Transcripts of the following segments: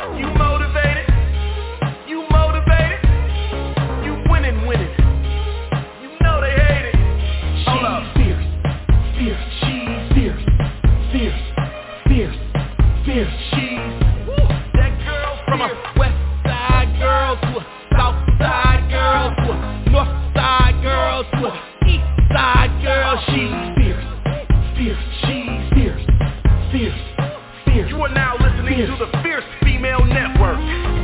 You motivated? You motivated? You winning. You know they hate it. Hold up. Fierce, she's fierce. She's that girl from a west side girl to a south side girl to a north side girl to a east side girl. She's fierce. She's fierce. You are now listening to the Fierce Female Network.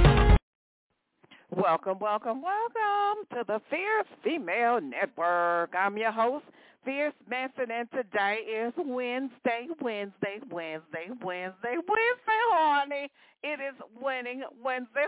Welcome to the Fierce Female Network. I'm your host, Fierce Manson, and today is Wednesday, honey. It is Winning Wednesday.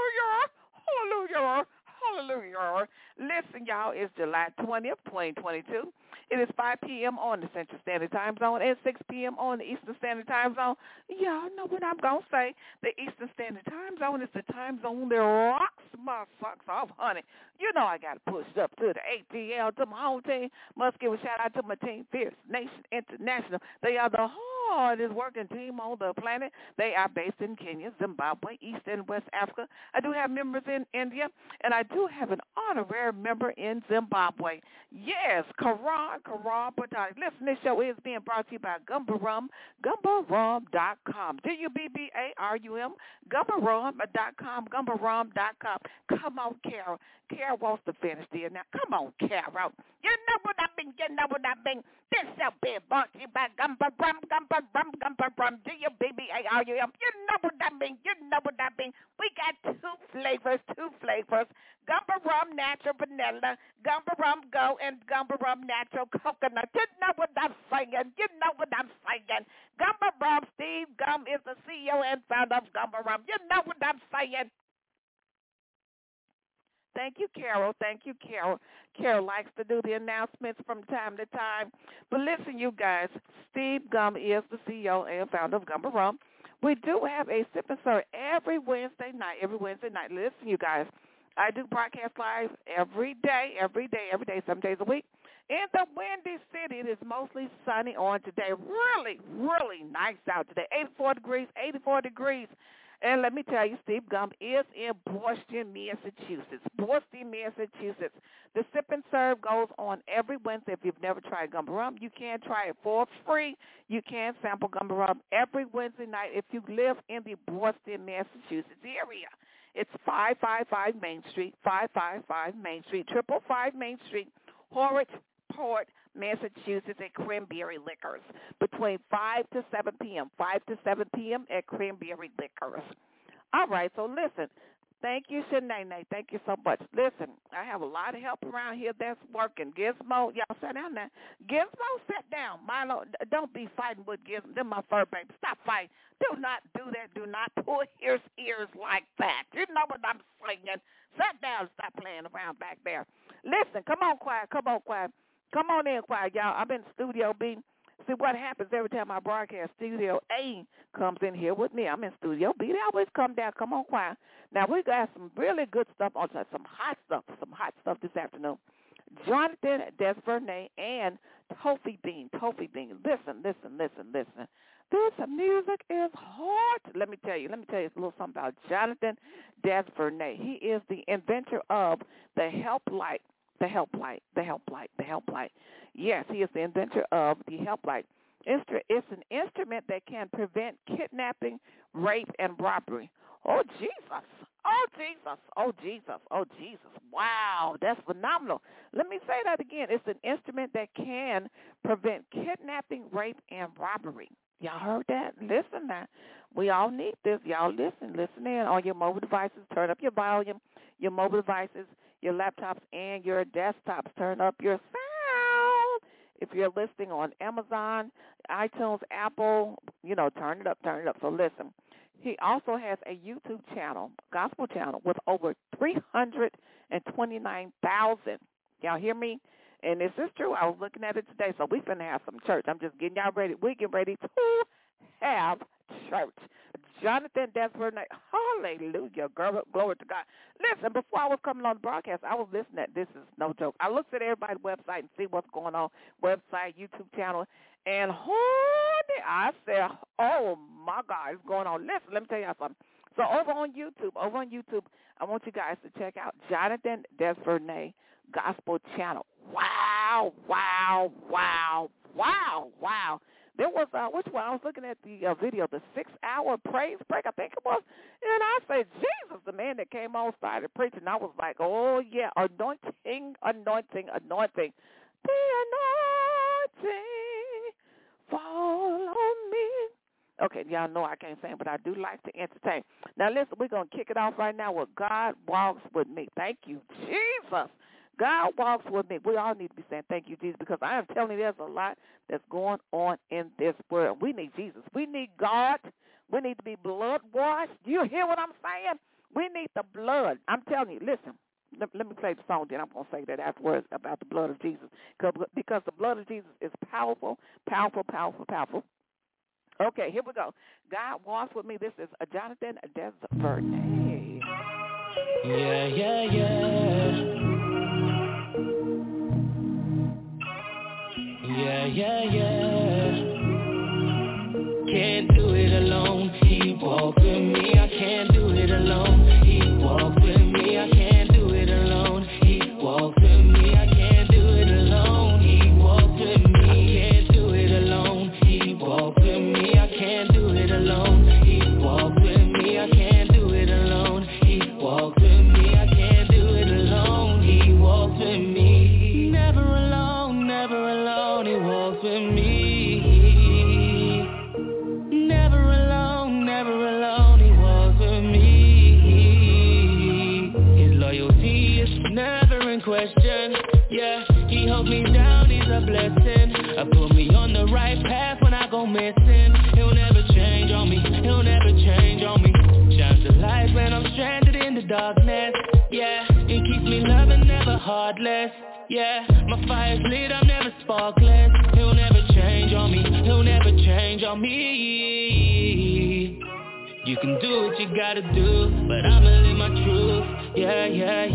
Hallelujah. Listen, y'all, it's July 20th, 2022. It is 5 p.m. on the Central Standard Time Zone and 6 p.m. on the Eastern Standard Time Zone. Y'all know what I'm going to say. The Eastern Standard Time Zone is the time zone that rocks my socks off, honey. You know I got to push up to the ATL, to my whole team. Must give a shout-out to my team, Fierce Nation International. They are the hardest working team on the planet. They are based in Kenya, Zimbabwe, East and West Africa. I do have members in India, and I do have an honorary member in Zimbabwe. Yes, Karan Patani. Listen, this show is being brought to you by Gumba Rum, GumbaRum.com. GumbaRum, GumbaRum.com, GumbaRum.com. Come on, Carol. Carol wants to finish there. Now, come on, Carol. You know what I mean. This show being brought to you by Gumba Rum, GumbaRum, GumbaRum. You know what I mean. We got two flavors. Gumba Rum Natural Vanilla, Gumba Rum Go, and Gumba Rum Natural Coconut. You know what I'm saying. Gumba Rum, Steve Gum is the CEO and founder of Gumba Rum. You know what I'm saying. Thank you, Carol. Carol likes to do the announcements from time to time. But listen, you guys, Steve Gum is the CEO and founder of Gumba Rum. We do have a sip and serve every Wednesday night. Listen, you guys, I do broadcast live every day, 7 days a week. In the Windy City, it is mostly sunny on today. Really, really nice out today. 84 degrees. And let me tell you, Steve Gum is in Boston, Massachusetts. The Sip and Serve goes on every Wednesday. If you've never tried Gumba Rum, you can try it for free. You can sample Gumba Rum every Wednesday night if you live in the Boston, Massachusetts area. It's 555 Main Street, 555 Main Street, Horwich, Massachusetts at Cranberry Liquors between 5 to 7 p.m. At Cranberry Liquors. All right, so listen. Thank you, Shanae. Thank you so much. Listen, I have a lot of help around here that's working. Gizmo, y'all sit down now. Gizmo, sit down. Milo, don't be fighting with Gizmo. They're my fur baby. Stop fighting. Do not do that. Do not pull his ears like that. You know what I'm saying. Sit down. Stop playing around back there. Listen, come on, quiet. Come on in, quiet, y'all. I'm in Studio B. See, what happens every time I broadcast, Studio A comes in here with me. I'm in Studio B. They always come down. Come on, quiet. Now, we got some really good stuff on tonight, some hot stuff this afternoon. Jonathan Desvernay and Tofi Bean. Listen. This music is hot. Let me tell you a little something about Jonathan Desvernay. He is the inventor of the Help Light. Yes, he is the inventor of the Help Light. It's an instrument that can prevent kidnapping, rape, and robbery. Oh, Jesus. Wow, that's phenomenal. Let me say that again. It's an instrument that can prevent kidnapping, rape, and robbery. Y'all heard that? Listen now. We all need this. Y'all listen in on your mobile devices. Turn up your volume, your mobile devices, your laptops, and your desktops. Turn up your sound. If you're listening on Amazon, iTunes, Apple, turn it up. So listen. He also has a YouTube channel, gospel channel, with over 329,000. Y'all hear me? And this is true. I was looking at it today, so we finna have some church. I'm just getting y'all ready. We get ready to have church. Jonathan Desvernay, hallelujah, glory to God. Listen, before I was coming on the broadcast, I was listening at, this is no joke, I looked at everybody's website and see what's going on, website, YouTube channel, and I said, oh, my God, it's going on. Listen, let me tell y'all something. So over on YouTube, I want you guys to check out Jonathan Desvernay Gospel Channel. Wow. There was, which one? I was looking at the video, the 6-hour praise break, I think it was. And I said, Jesus, the man that came on started preaching. I was like, oh, yeah, anointing. The anointing fall on me. Okay, y'all know I can't sing, but I do like to entertain. Now, listen, we're going to kick it off right now with God Walks With Me. Thank you, Jesus. God walks with me. We all need to be saying thank you, Jesus, because I am telling you there's a lot that's going on in this world. We need Jesus. We need God. We need to be blood washed. You hear what I'm saying? We need the blood. I'm telling you, listen, let me play the song, then I'm going to say that afterwards about the blood of Jesus, because the blood of Jesus is powerful. Okay, here we go. God walks with me. This is Jonathan Desvernay. Yeah. Can't do it alone. He walks with me. I can't do it alone. He walks with me. I can't do it alone. He walks with me. I can't do it alone. He walks with me. I can't do it alone. He walks with me. I can't do it alone. He walks with me. I can't do it alone. He walks with me. I can't do it alone. He walks with me. Never alone. He walks with me. Never alone, he walks with me. His loyalty is never in question. Yeah, he holds me down, he's a blessing. Put me on the right path when I go missing. He'll never change on me. Shines the light when I'm stranded in the darkness. Yeah, he keeps me loving, never heartless. Yeah, my fire's lit, I'm never sparkless. He'll never change on me. You can do what you gotta do, but I'ma live my truth. Yeah.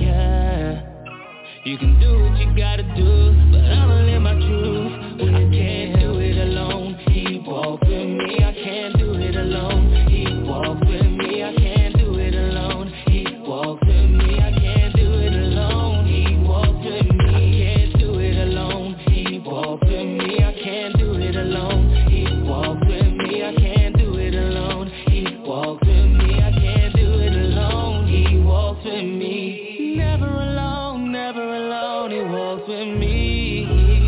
You can do what you gotta do, but I'ma live my truth. I can't do it alone. He walks with me, I can't do it alone. He walks with me, I can't do it alone. He walks with me, I can't do it alone. He walks with me. He walks with me, I can't do it alone. He walks with me, I can't do it alone. He walks with me, I can't do it alone. He walks with me. Never alone, he walks with me.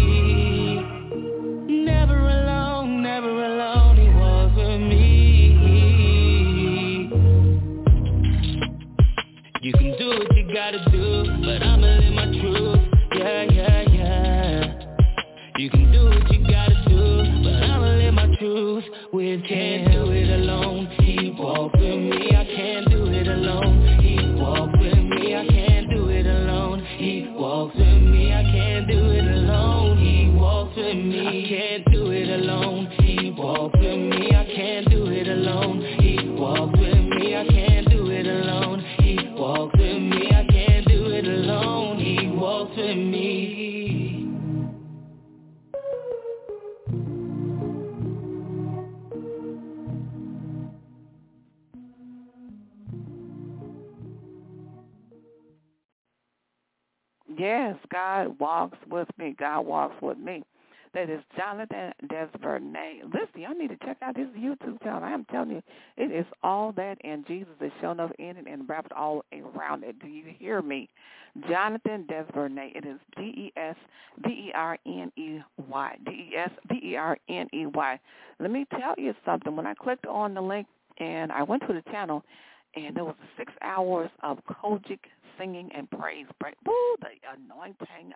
Never alone, he walks with me. You can do what you gotta do, but I'ma live my truth. Yeah. You can do what you gotta do, but I'ma live my truth with him. Can't do it alone. He walks with me, I can't do it alone. He walks with me, I can't do it alone. He walks with me, I can't do it alone. He walks with me, I can't do it alone. He walks with me, I can't do it alone. He walks with me, I can't do it alone. He walks with me, I can't do it alone. He walks with me. Yes, God walks with me. That is Jonathan Desvernay. Listen, y'all need to check out his YouTube channel. I am telling you, it is all that, and Jesus is showing up in it and wrapped all around it. Do you hear me? Jonathan Desvernay. It is Desverney. Desverney. Let me tell you something. When I clicked on the link and I went to the channel, and there was 6 hours of Kojic singing and praise break. Woo, the anointing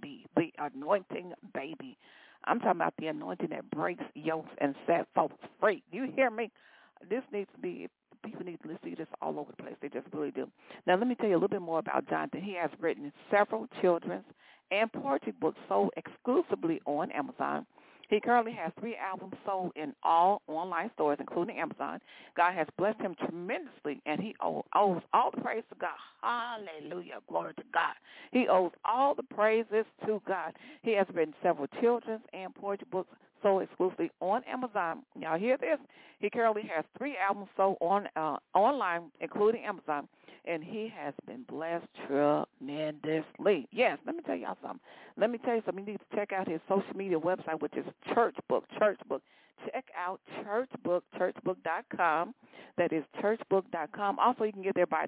baby. I'm talking about the anointing that breaks yokes and set folks free. You hear me? This needs to be, people need to see this all over the place. They just really do. Now, let me tell you a little bit more about Jonathan. He has written several children's and poetry books sold exclusively on Amazon. He currently has 3 albums sold in all online stores, including Amazon. God has blessed him tremendously, and he owes all the praise to God. Hallelujah. Glory to God. He owes all the praises to God. He has written several children's and poetry books sold exclusively on Amazon. Y'all hear this? He currently has 3 albums sold on online, including Amazon, and he has been blessed tremendously. Yes, let me tell y'all something. You need to check out his social media website, which is Churchbook. Check out churchbook.com. That is churchbook.com. Also, you can get there by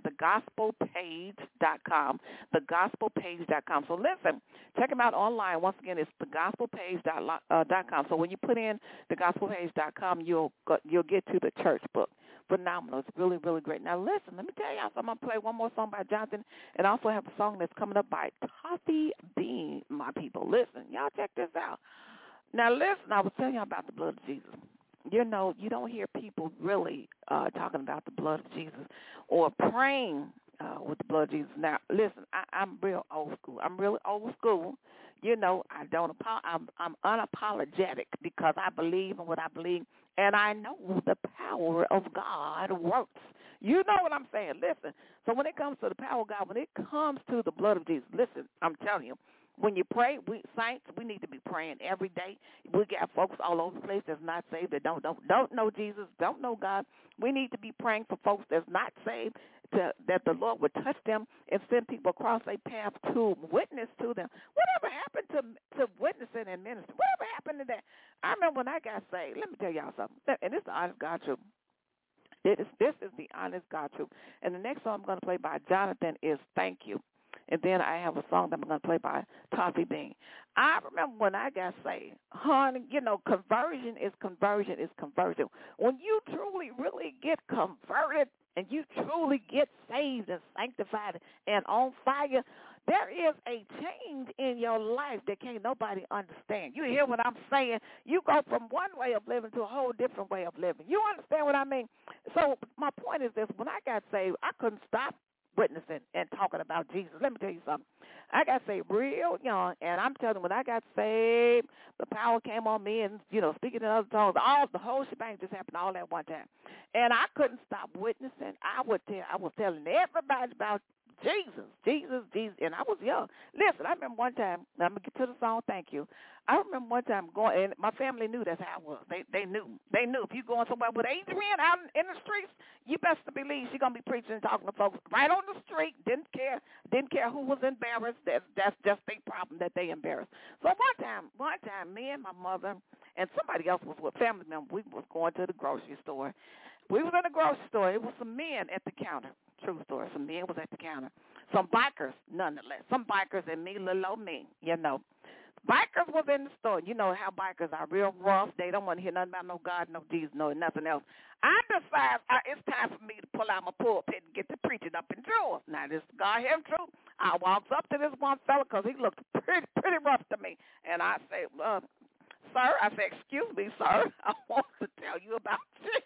thegospelpage.com, thegospelpage.com. So listen, check him out online. Once again, it's thegospelpage.com. So when you put in thegospelpage.com, you'll get to the church book. Phenomenal. It's really, really great. Now, listen, let me tell y'all something. I'm going to play one more song by Jonathan, and I also have a song that's coming up by Toffee Bean, my people. Listen, y'all check this out. Now, listen, I was telling you about the blood of Jesus. You know, you don't hear people really talking about the blood of Jesus or praying with the blood of Jesus. Now, listen, I'm real old school. I'm really old school. You know, I'm unapologetic because I believe in what I believe, and I know the power of God works. You know what I'm saying? Listen, so when it comes to the power of God, when it comes to the blood of Jesus, listen, I'm telling you, when you pray, saints, we need to be praying every day. We got folks all over the place that's not saved, that don't know Jesus, don't know God. We need to be praying for folks that's not saved, that the Lord would touch them and send people across their path to witness to them. Whatever happened to witnessing and ministry? Whatever happened to that? I remember when I got saved. Let me tell y'all something, and this is the honest God truth. This is the honest God truth. And the next song I'm going to play by Jonathan is Thank You. And then I have a song that I'm going to play by Toffee Bean. I remember when I got saved, honey, you know, conversion is conversion. When you truly, really get converted and you truly get saved and sanctified and on fire, there is a change in your life that can't nobody understand. You hear what I'm saying? You go from one way of living to a whole different way of living. You understand what I mean? So my point is this. When I got saved, I couldn't stop witnessing and talking about Jesus. Let me tell you something. I got saved real young, and I'm telling you, when I got saved, the power came on me, and, you know, speaking in other tongues, the whole shebang just happened all at one time. And I couldn't stop witnessing. I was telling everybody about Jesus, and I was young. Listen, I remember one time, I'm going to get to the song, Thank You. I remember one time going, and my family knew that's how I was. They knew. If you're going somewhere with Adrienne out in the streets, you best to believe she's going to be preaching and talking to folks right on the street. Didn't care who was embarrassed. That's just their problem that they embarrassed. So one time, me and my mother and somebody else was with family members. We was going to the grocery store. We was in the grocery store. It was some men at the counter. True story. Some men was at the counter. Some bikers, nonetheless. Some bikers and me, little old me, you know. Bikers was in the store. You know how bikers are real rough. They don't want to hear nothing about no God, no Jesus, no nothing else. I decide it's time for me to pull out my pulpit and get to preaching up in drawers. Now, this God him true. I walks up to this one fella because he looked pretty rough to me. And I say, sir, excuse me, sir. I want to tell you about Jesus.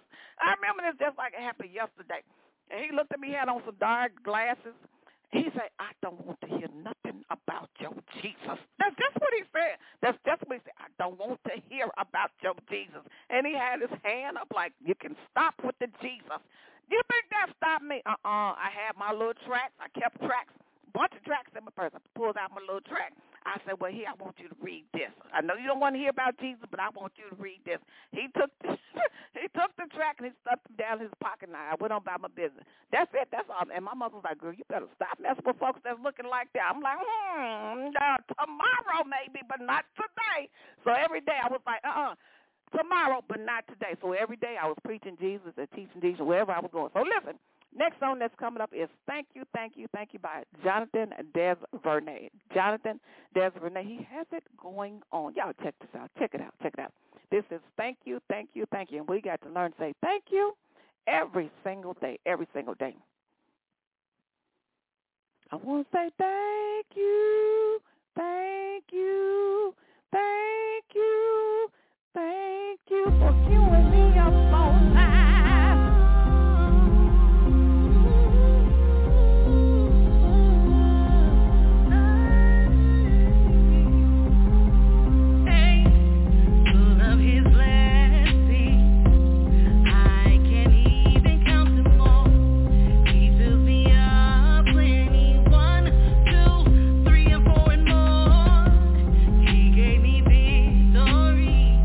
I remember this just like it happened yesterday. And he looked at me, had on some dark glasses. He said, I don't want to hear nothing about your Jesus. That's just what he said. That's just what he said. I don't want to hear about your Jesus. And he had his hand up like, you can stop with the Jesus. Do you think that stopped me? I had my little tracks. I kept tracks, bunch of tracks in my purse. I pulled out my little track. I said, well, here, I want you to read this. I know you don't want to hear about Jesus, but I want you to read this. He took the track and he stuffed it down in his pocket, and I went on about my business. That's it. That's all. And my mother was like, girl, you better stop messing with folks that's looking like that. I'm like, tomorrow maybe, but not today. So every day I was like, tomorrow, but not today. So every day I was preaching Jesus and teaching Jesus wherever I was going. So listen. Next song that's coming up is Thank You, Thank You, Thank You by Jonathan Desvernay. Jonathan Desvernay, he has it going on. Y'all check this out. Check it out. This is Thank You, Thank You, Thank You. And we got to learn to say thank you every single day. I want to say thank you, thank you, thank you, thank you for queuing me up on time. He gave me victory.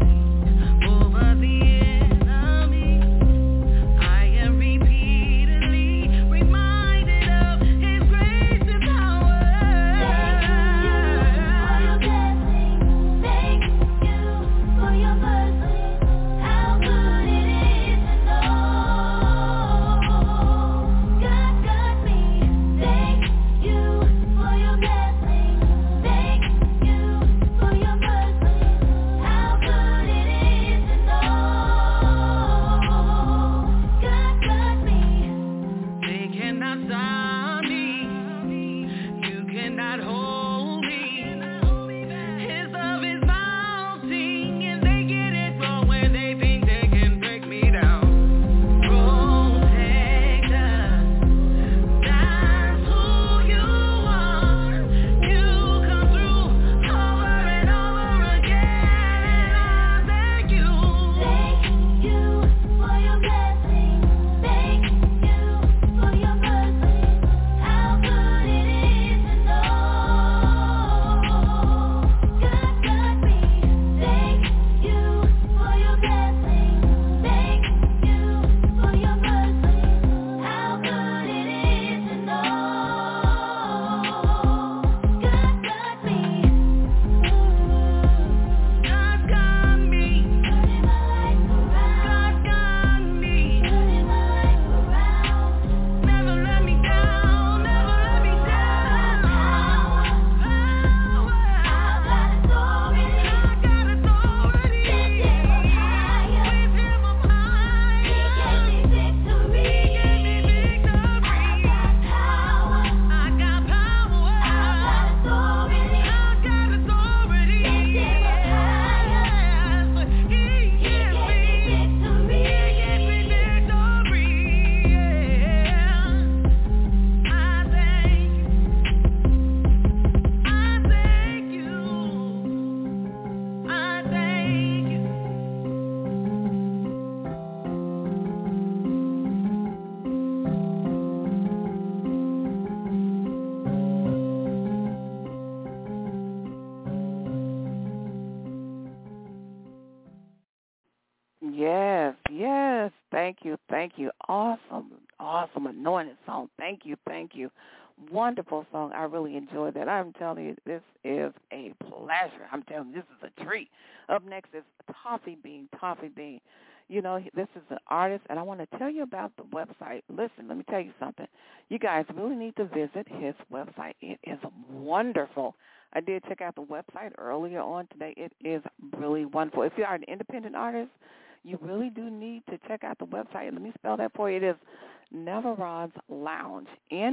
Thank you. Awesome anointed song. Thank you. Wonderful song. I really enjoyed that. I'm telling you, this is a pleasure. I'm telling you, this is a treat. Up next is Toffee Bean. You know, this is an artist, and I want to tell you about the website. Listen, let me tell you something. You guys really need to visit his website. It is wonderful. I did check out the website earlier on today. It is really wonderful. If you are an independent artist, you really do need to check out the website. Let me spell that for you. It is Navarro's Lounge,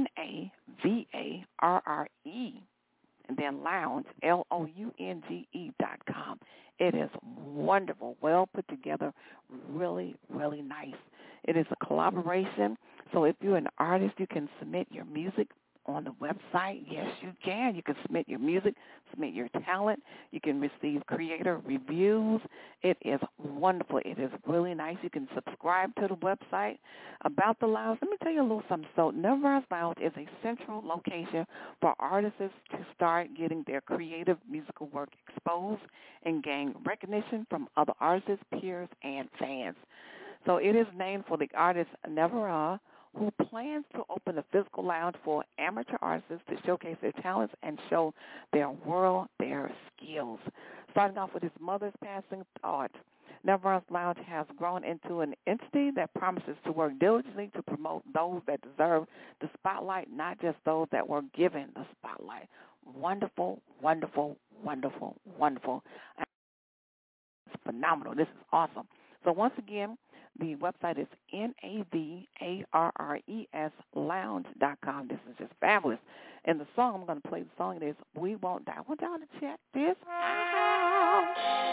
Navarre, and then Lounge, LOUNGE.com. It is wonderful, well put together, really, really nice. It is a collaboration, so if you're an artist, you can submit your music on the website. Yes, you can. You can submit your music, submit your talent. You can receive creator reviews. It is wonderful. It is really nice. You can subscribe to the website. About the lounge, let me tell you a little something. So Navarro's Lounge is a central location for artists to start getting their creative musical work exposed and gain recognition from other artists, peers, and fans. So it is named for the artist Navarro, who plans to open a physical lounge for amateur artists to showcase their talents and show their world their skills. Starting off with his mother's passing thought, Navarro's Lounge has grown into an entity that promises to work diligently to promote those that deserve the spotlight, not just those that were given the spotlight. Wonderful, wonderful, wonderful, wonderful. It's phenomenal. This is awesome. So once again, the website is Navarres lounge.com. This is just fabulous. And the song, I'm going to play the song, it is We Won't Die. I want y'all to check this out.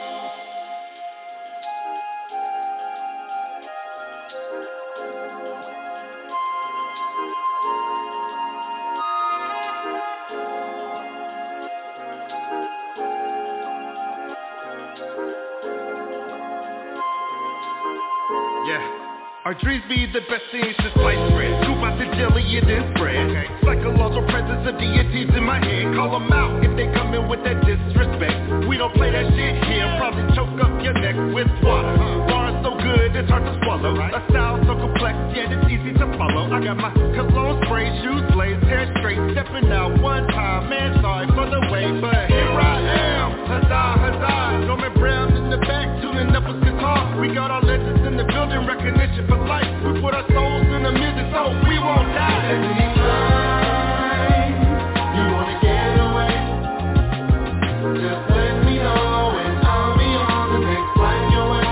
Our dreams be the best things since sliced bread. Scoop out the jelly and then spread. Psychological presence of deities in my head. Call them out if they come in with that disrespect. We don't play that shit here. Probably choke up your neck with water. Bars so good it's hard to swallow. A style so complex yet it's easy to follow. I got my cologne spray, shoes blazed, hair straight. Stepping out one time, man, sorry for the wait, but here I am. Huzzah, huzzah. Norman Brown in the back, tuning up his guitar. We got our legends in the building, recognition for life. We put our souls in the music so we won't die. Anytime you wanna get away, just let me know and I'll be on the next flight your way.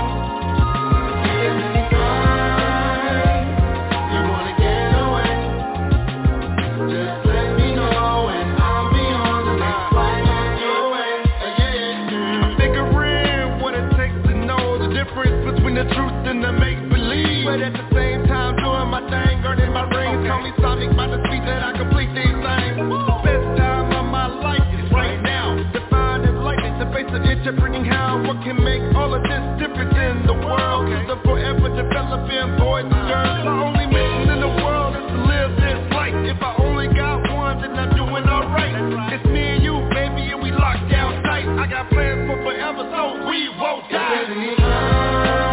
Anytime you wanna get away, just let me know and I'll be on the next flight your way. I'm figuring what it takes to know the difference between the truth and the make-believe. But at the same time, doing my thing, earning my rings. Call me Sonic by the speed that I complete these things. Best time of my life is right now. Defined as lightning, the face of interpreting how what can make all of this difference in the world. Cause I'm forever developing boys and girls. My only mission in the world is to live this life. If I only got one, then I'm doing alright. It's me and you, baby, and we locked down tight. I got plans for forever, so we won't die.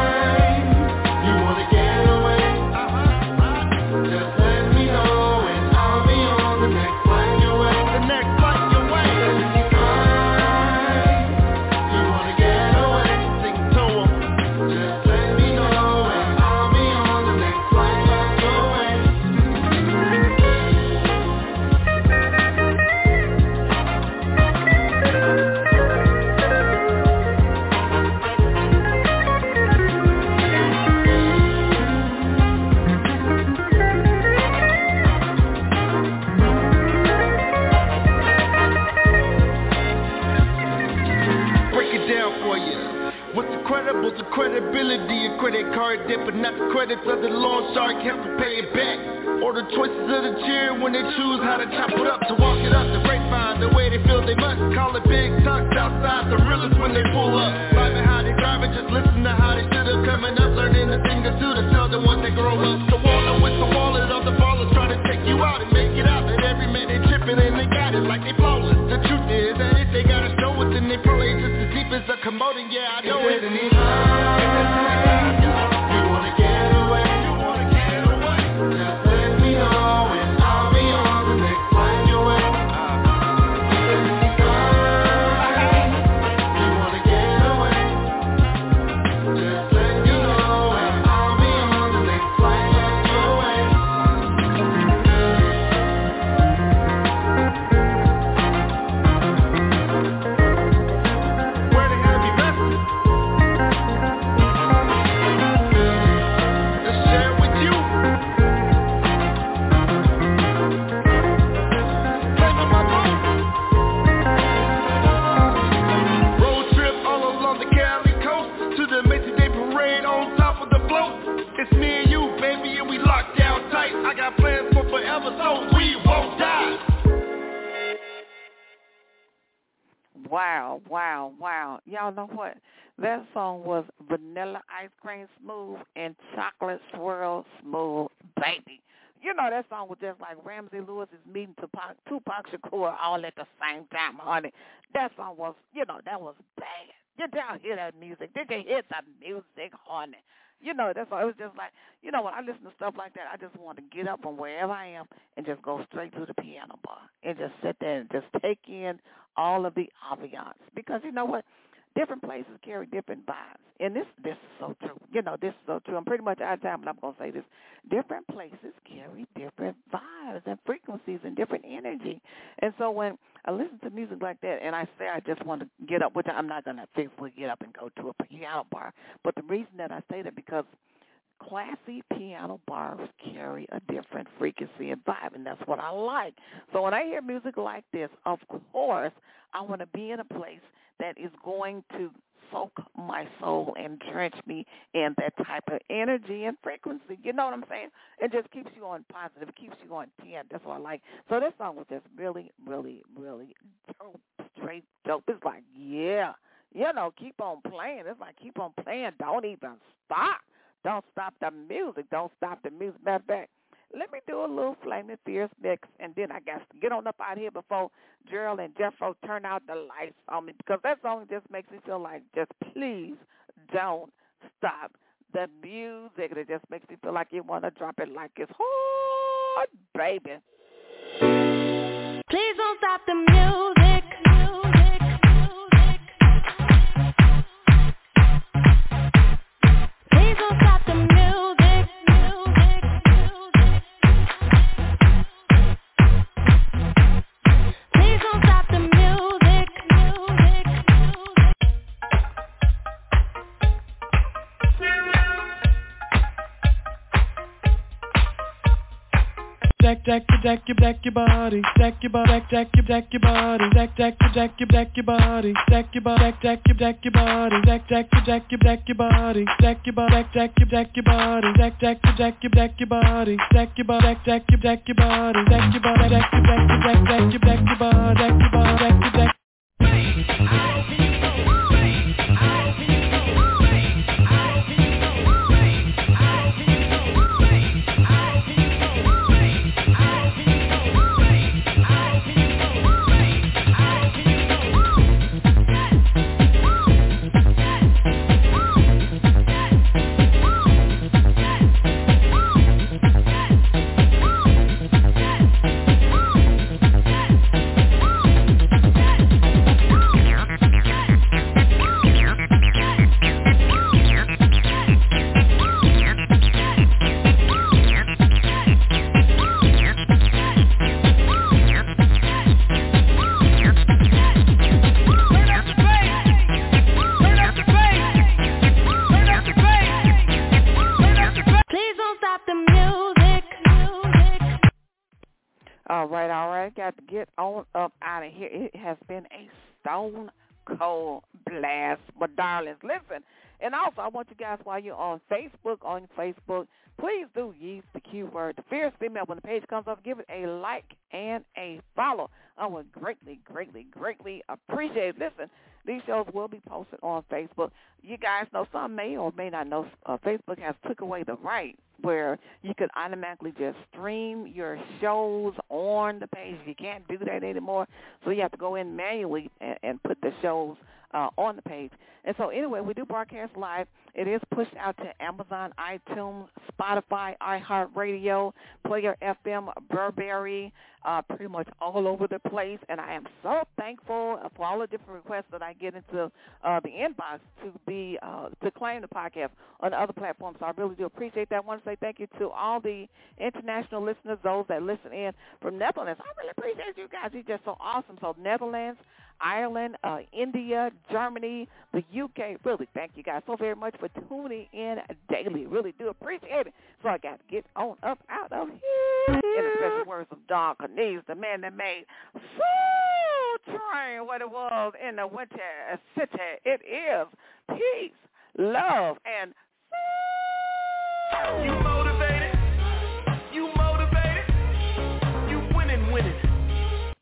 The credibility of credit card debt, but not the credits of the loan shark, have to pay it back. Or the choices of the cheer when they choose how to chop it up, to walk it up, the grapevine, the way they feel they must. Call it big talks outside, the realest when they pull up. Vibing how they drive it, just listen to how they should have coming up, learning the thing or two to tell the ones that grow up. The wallet with the wallet of the ballers trying to take you out and make it out, and every man they tripping and they got it like they flawless. The truth is that if they gotta show it, then they probably just as deep as a commode, and yeah, I know it. You wanna get away, you wanna get Wow. Y'all know what? That song was Vanilla Ice Cream Smooth and Chocolate Swirl Smooth Baby. You know, that song was just like Ramsey Lewis is meeting Tupac Shakur all at the same time, honey. That song was, that was bad. Did y'all hear that music? Did you hear the music, honey? That's all. It was just like, when I listen to stuff like that, I just want to get up from wherever I am and just go straight to the piano bar and just sit there and just take in all of the ambiance. Because you know what? Different places carry different vibes. And this is so true. This is so true. I'm pretty much out of time, but I'm going to say this. Different places carry different vibes and frequencies and different energy. And so when I listen to music like that and I say I just want to get up, which I'm not going to physically get up and go to a piano bar, but the reason that I say that because classy piano bars carry a different frequency and vibe, and that's what I like. So when I hear music like this, of course, I want to be in a place that is going to soak my soul and drench me in that type of energy and frequency. You know what I'm saying? It just keeps you on positive. It keeps you on 10. That's what I like. So this song was just really, really, really dope, straight dope. It's like, yeah, keep on playing. It's like keep on playing. Don't even stop. Don't stop the music. Don't stop the music. Matter of fact, let me do a little Flaming Fierce mix, and then I got to get on up out here before Gerald and Jeffro turn out the lights on me, because that song just makes me feel like just please don't stop the music. It just makes me feel like you want to drop it like it's hard, baby. Please don't stop the music. Please don't stop the music. Please don't stop the music. Jack your body, jack your body, jack your body, jack your body, jack your body, jack your body, jack your body, jack your body, jack your body, jack your body, jack your body, jack your body, jack your body, jack your body, jack your body, jack your body, jack your body. All right, got to get on up out of here. It has been a stone cold blast, my darlings. Listen, and also I want you guys, while you're on Facebook, please do use the keyword The Fierce Female. When the page comes up, give it a like and a follow. I would greatly, greatly, greatly appreciate it. Listen, these shows will be posted on Facebook. You guys know, some may or may not know, Facebook has took away the right where you can automatically just stream your shows on the page. You can't do that anymore, so you have to go in manually and put the shows on the page. And so anyway, we do broadcast live. It is pushed out to Amazon, iTunes, Spotify, iHeartRadio, Player FM, Burberry, pretty much all over the place. And I am so thankful for all the different requests that I get into the inbox to claim the podcast on other platforms. So I really do appreciate that. I want to say thank you to all the international listeners, those that listen in from Netherlands. I really appreciate you guys. You're just so awesome. So Netherlands, Ireland, India, Germany, the UK. Really, thank you guys so very much for tuning in daily. Really do appreciate it. So I got to get on up out of here. In the special words of Don Cornelius, the man that made Soul Train what it was in the Winter City. It is peace, love, and soul.